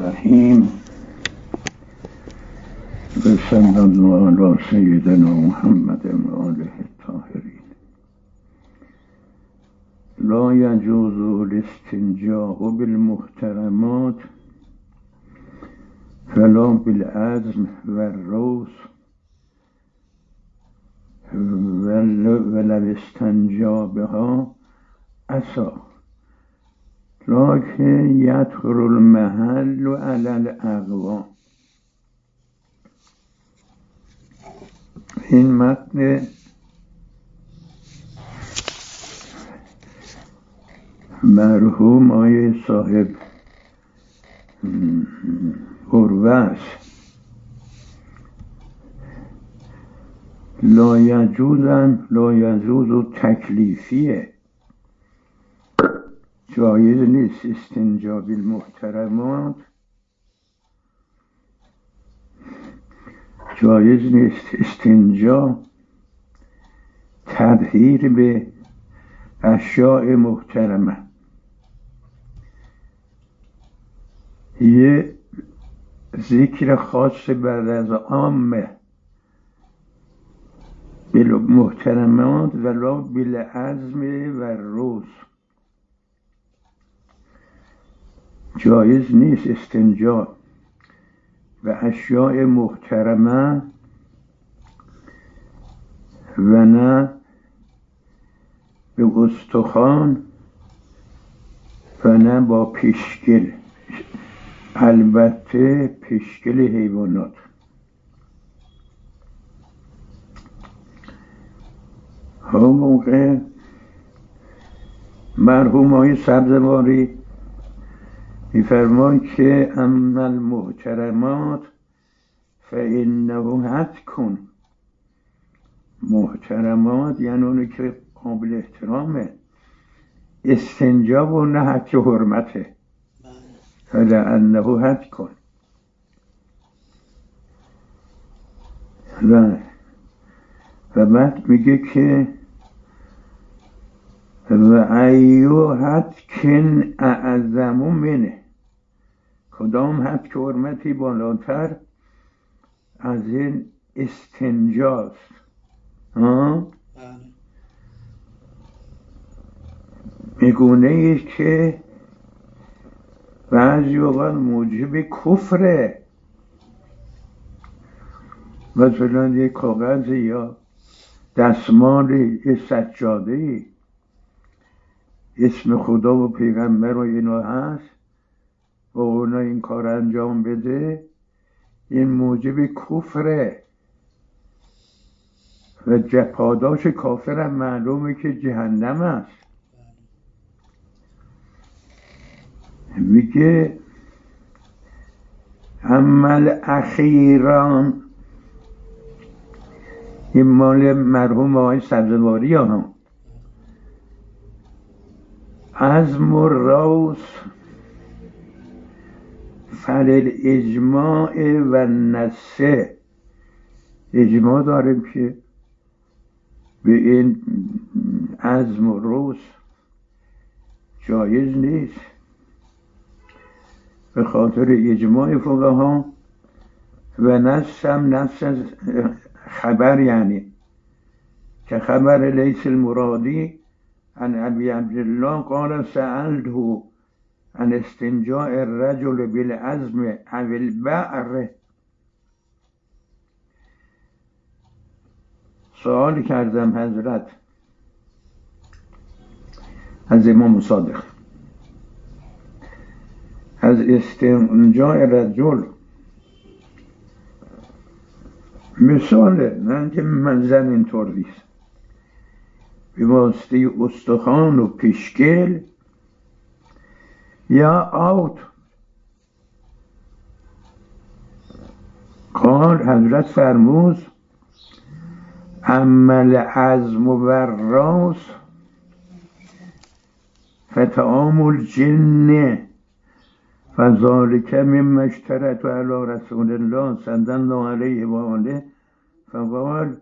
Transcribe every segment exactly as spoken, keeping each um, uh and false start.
الرحیم و صلی الله علی سیدنا محمد و آله الطاهرین. لا یجوز الاستنجاء بالمحترمات فلا بالعزم و الروث ولو استنجا بها عصا لكن يدخل المحل على الاقوام. این متن مرحوم آقای صاحب عروه است. لا یجوزن لا یجوز و تکلیفیه، جایز نیست استنجا بالمحترمات، جایز نیست استنجا تطهیر به اشیاء محترمه. یه ذکر خاص بعد از عامه بالمحترمات ولا بالعزم و الروث، جایز نیست استنجا و اشیاء محترمه و نه به استخوان و نه با پشگل، البته پشگل حیوانات. ها موقع مرحوم های سبزواری می‌فرماید که اما المحترمات فإنه حتکن، محترمات یعنی اونی که قابل احترامه، استنجا و نه حک حرمته، فلأنه حتکن. و و بعد میگه که و ایو حتکن اعظم منه، کدام حد که حرمتی بالاتر از این استنجاست. ها میگونه ای که بعضی اوقات موجب کفره، مثلا یک کاغذ یا دستمال یه سجاده اسم خدا و پیغمبر و اینا هست و اونا این کار انجام بده، این موجب کفره و پاداش کافر هم معلومه که جهنم است. میگه عمل اخیران، این مال مرحوم آقای سبزواری ها، عزم و روث فل اجماع و نسه، اجماع داریم که به این عزم و روث جایز نیست به خاطر اجماع فقها و نس هم نس خبر، یعنی که خبر لیث المرادی عن ابی عبدالله قال سألته عن استنجاء الرجل بالعزم او البعر، سوال کردم حضرت از امام صادق از استنجاء رجل، مثاله نه که منظم اینطور نیست، به واسطه استخوان و پشگل یا آوت. قال حضرت فرمود عمل عزم و راس فتعام الجن فذلك مما اشترط علی رسول الله صلی الله علیه و آله فقال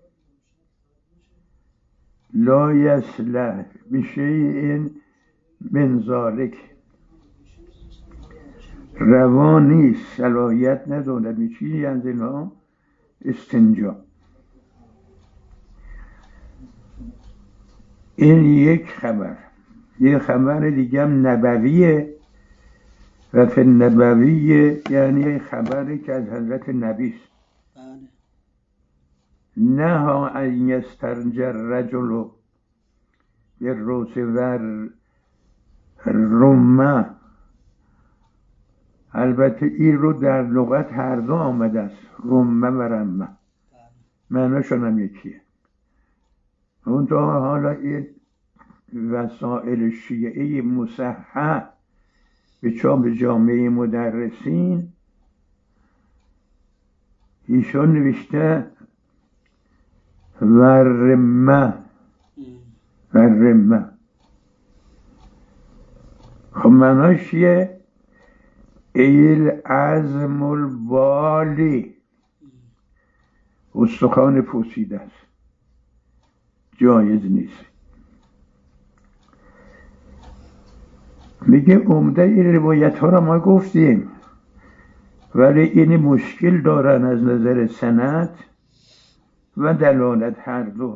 لا یصلح بشیء من ذلک روا نیست، صلاحیت ندارد. می چیزی از اینها استنجا. این یک خبر. یک خبر دیگه هم نبویه و فی نبویه، یعنی خبری که از حضرت نبی است. نه ها ان یستنجی الرجل بالروث والرمه. البته این رو در لغت هر دو آمده است، رمه و رمه، معناشون هم یکیه. اون تو حالا این وسائل شیعه مصحح به چاپ جامعه مدرسین ایشون نوشته ورمه ورمه. خب معناش چیه؟ ایل عظم البالی، استخوان پوسیده است، جایز نیست. میگه عمده این روایت ها را ما گفتیم، ولی این مشکل دارن از نظر سند و دلالت هر دو.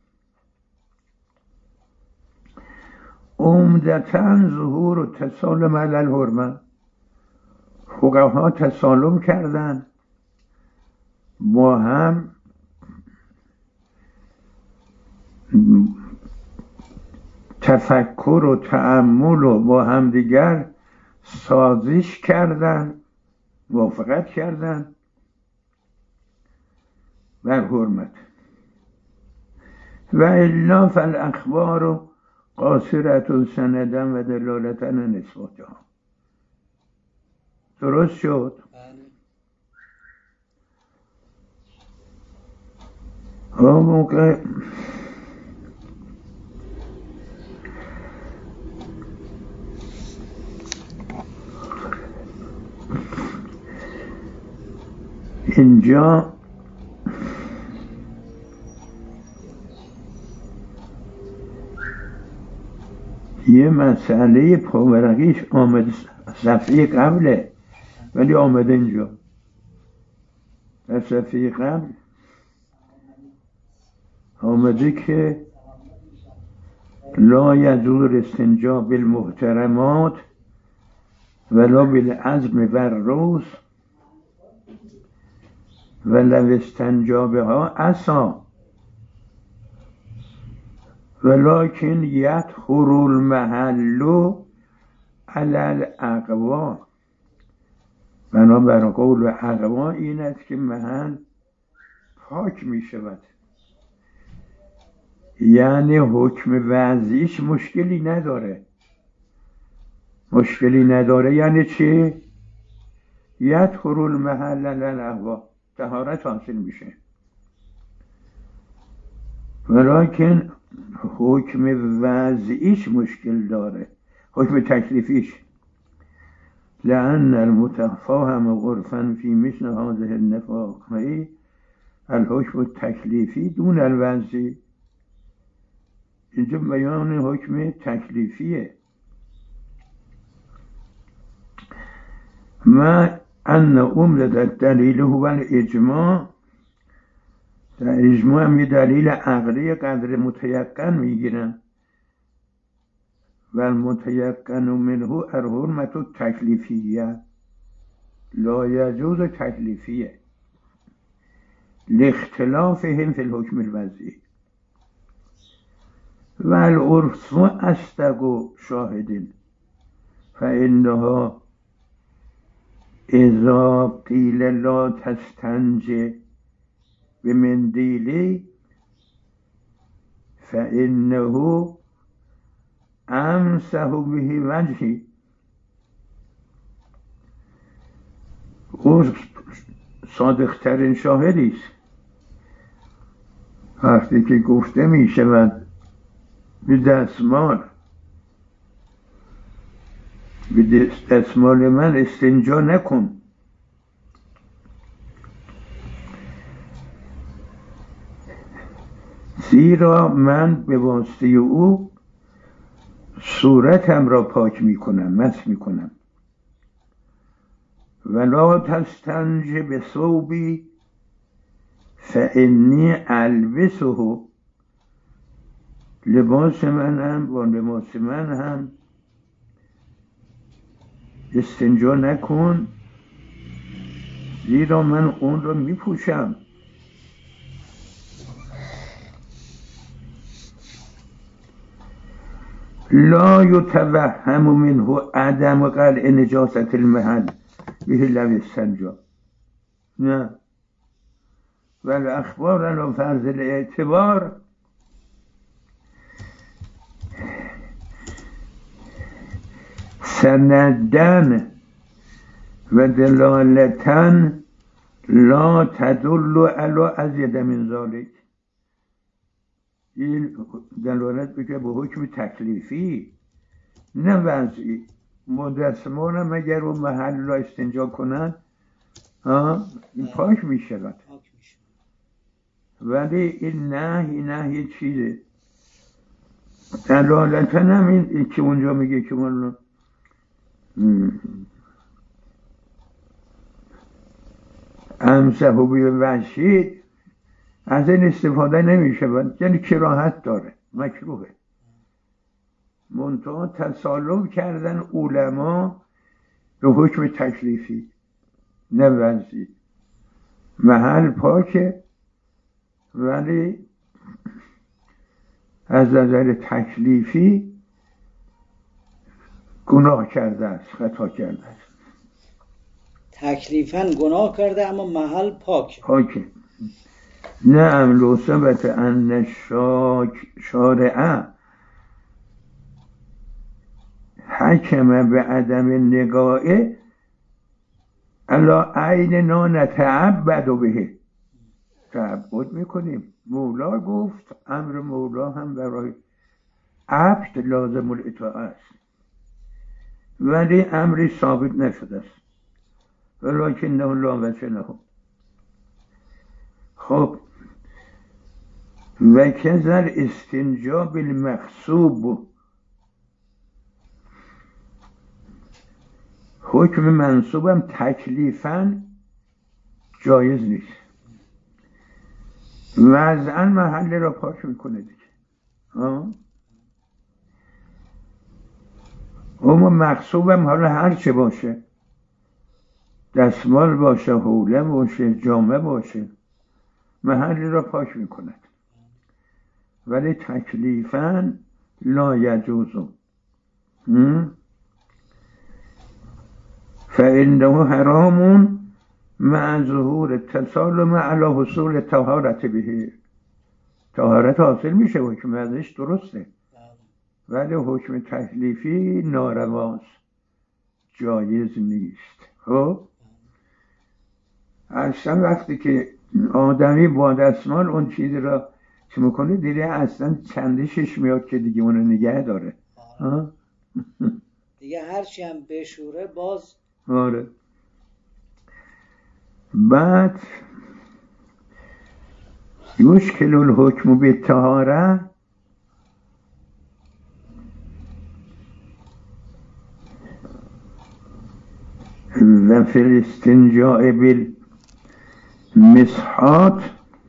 عمدتاً ظهور و تسالم علی الحرمه. فقها تسالم کردن، با هم تفکر و تأمل و با هم دیگر سازش کردن، موافقت کردن بر حرمت. و الا فالاخبار قاصرة سندا و دلالة علی نسبتها. درست شد؟ اون موقع اینجا یه مسئله پاورقیش آمده صفحه قبله، ولی آمده اینجا در صفحه قبل آمده که لا یجوز استنجا بالمحترمات ولا بالعظم والروث ولو استنجا بها عصا ولكن يطهر المحل علی الاقوا. بنابر قول اقوا این است که محل پاک می شود، یعنی حکم وضعیش مشکلی نداره. مشکلی نداره یعنی چی؟ یطهر المحل علی الاقوا، طهارت حاصل میشه. ولیکن حکم وضعیش مشکل داره، حکم تکلیفیش. لأن المتفاهم غرفا في مثل هذه النفاقه الحکم التکلیفی دون الوضعی. اینجا بیان حکم تکلیفیه. ما ان عمدة الدلیل هو الاجماع. در اجماع هم یه دلیل عقلی قدر متیقن میگیرن. و المتیقن منه الحرمة التکلیفیه لا یجوز تکلیفیه لاختلافهم فی الحکم الوضعی و العرف اصدق شاهد فانها اذا قیل لا تستنجی بمندیلی فانه امسح به وجهی. او صادقترین شاهدی است. وقتی که گفته می شود به دستمال به دستمال من استنجا نکن، زیرا من به واسطه او صورتم را پاک می کنم، مسح می کنم. ولا تستنج بثوبی فانی البسه، لباس من هم با لباس من هم استنجا نکن، زیرا من اون رو میپوشم. لا یتوهم منه عدم قلع نجاست المحل به لو استنجا. نه، ولی اخبار علی فرض الاعتبار سندن و دلالتن لا تدل علی ازید من ذالک. این دلالت بگه به حکم تکلیفی نه وضعی. مدرسمان هم اگر اون محل را استنجا کنن این پاک می شود، ولی این نهی نهی چیزه. دلالتا هم این که اونجا میگه که من امسه بی وشید، از این استفاده نمی شود، یعنی کراهت داره، مکروهه. منتها تسالم کردن علما به حکم تکلیفی نه وضعی. محل پاکه ولی از نظر تکلیفی گناه کرده است، خطا کرده است. تکلیفاً گناه کرده اما محل پاک پاکه. نعم لو ثبت ان شارع حکم به عدم نگاه الا عیننا نتعبد به، تعبد میکنیم. مولا گفت امر مولا هم برای عبد لازم الاطاعه است، ولی امری ثابت نشده است، ولکنه لا وجه له. خب و کذر استنجا بالمغصوب، حکم منصوبم تکلیفاً جایز نیست، وضعاً محل را پاک میکنه دیگه. اما مغصوبم حالا هر چه باشه، دستمال باشه، حوله باشه، جامه باشه، محل را پاک میکند، ولی تکلیفاً لا یجوزو. فإنه حرام مع ظهور التسالم على حصول طهارت به. طهارت حاصل میشه، حکم ازش درسته، ولی حکم تکلیفی نارواست، جایز نیست. خب اصلا وقتی که آدمی با دستمال اون چیزی را چه میکنه دیگه اصلا چندشش میاد که دیگه اونو نگه داره. ها دیگه هرچی هم بشوره باز. آره. بعد یشکل الحکم بالطهاره و فی الاستنجاء بالمسحات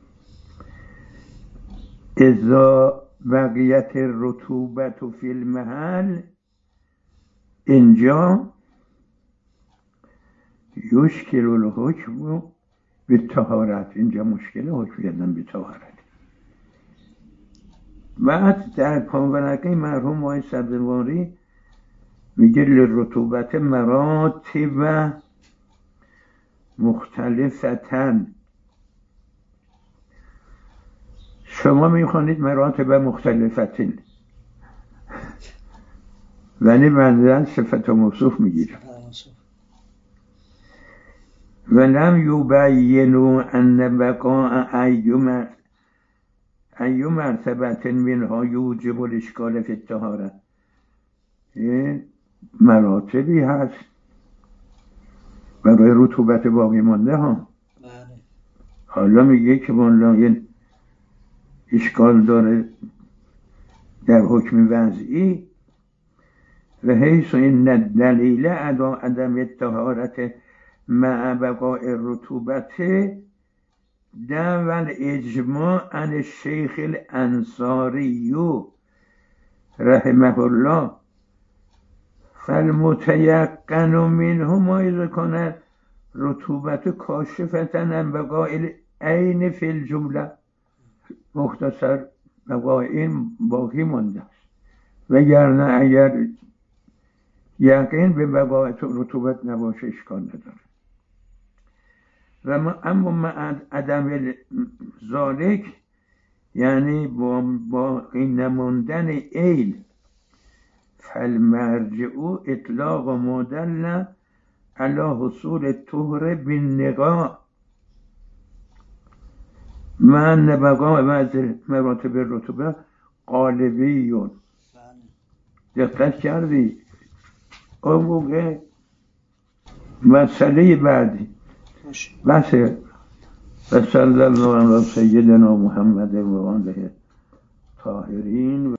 اذا بقیت الرطوبة فی المحل. اینجا یشکل الحکم بالطهارت، اینجا مشکل حکم یادم بالطهارت. بعد در پانورقه مرحوم مای سبزواری میگه لرطوبت مراتب مختلفتن. شما میخوانید مراتب مختلفتن، ولی بندن صفت و موصوف میگیره. ولم یبینوا ان بقاء ایوم ایوم مرتبه منها یوجب الاشکال فی الطهاره. این مراتبی هست برای رطوبت باقی مانده ها. حالا میگه که والا این اشکال داره در حکم وضعی. و حیث این دلیل ادا عدم الطهارت مع بقاء الرطوبت دعوى الاجماع عن الشیخ الانصاری رحمه الله فالمتيقن منه ما اذا كان رطوبت کاشفة عن بقاء العین فی الجمله. مختصر بقاء این باقی مانده است، وگرنه اگر یقین به بقاء رطوبت نباشه اشکال نداره. و اما مع عدم ذالک یعنی با باقی نماندن عین فالمرجع اطلاق ما دل علی حصول الطهر بالنقاء من بقاء بعض مراتب الرطوبه غالبیون. دقت کردی؟ اون موقع مسئله بعدی بس و صلی الله علی سیدنا محمد و آله طاهرین.